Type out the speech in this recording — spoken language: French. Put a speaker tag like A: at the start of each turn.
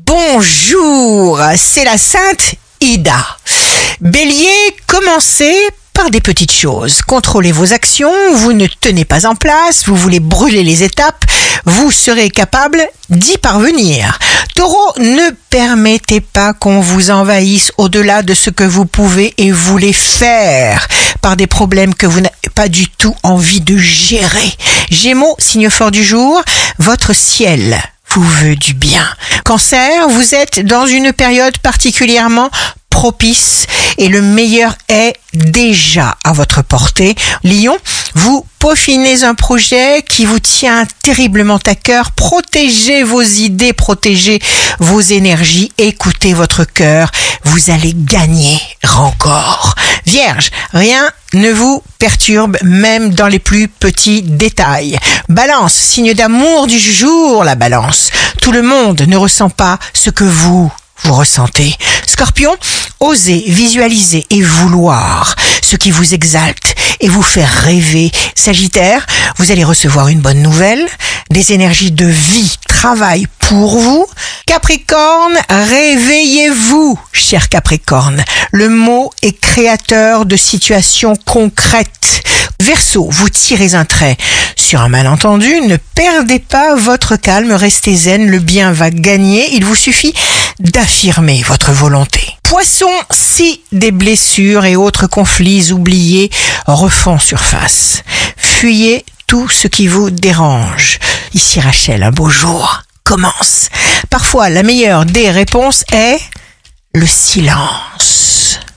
A: Bonjour, c'est la Sainte Ida. Bélier, commencez par des petites choses. Contrôlez vos actions, vous ne tenez pas en place, vous voulez brûler les étapes, vous serez capable d'y parvenir. Taureau, ne permettez pas qu'on vous envahisse au-delà de ce que vous pouvez et voulez faire par des problèmes que vous n'avez pas du tout envie de gérer. Gémeaux, signe fort du jour, votre ciel vous veut du bien. Cancer, vous êtes dans une période particulièrement propice et le meilleur est déjà à votre portée. Lion, vous peaufinez un projet qui vous tient terriblement à cœur. Protégez vos idées, protégez vos énergies, écoutez votre cœur. Vous allez gagner encore. Vierge, rien ne vous perturbe, même dans les plus petits détails. Balance, signe d'amour du jour, la balance. Tout le monde ne ressent pas ce que vous ressentez. Scorpion, osez visualiser et vouloir ce qui vous exalte et vous faire rêver. Sagittaire, vous allez recevoir une bonne nouvelle, des énergies de vie travaillent pour vous. Capricorne, réveillez-vous, cher Capricorne. Le mot est créateur de situations concrètes. Verseau, vous tirez un trait sur un malentendu, ne perdez pas votre calme, restez zen, le bien va gagner, il vous suffit d'affirmer votre volonté. Poisson, si des blessures et autres conflits oubliés refont surface, fuyez tout ce qui vous dérange. Ici Rachel, un beau jour commence. Parfois, la meilleure des réponses est le silence.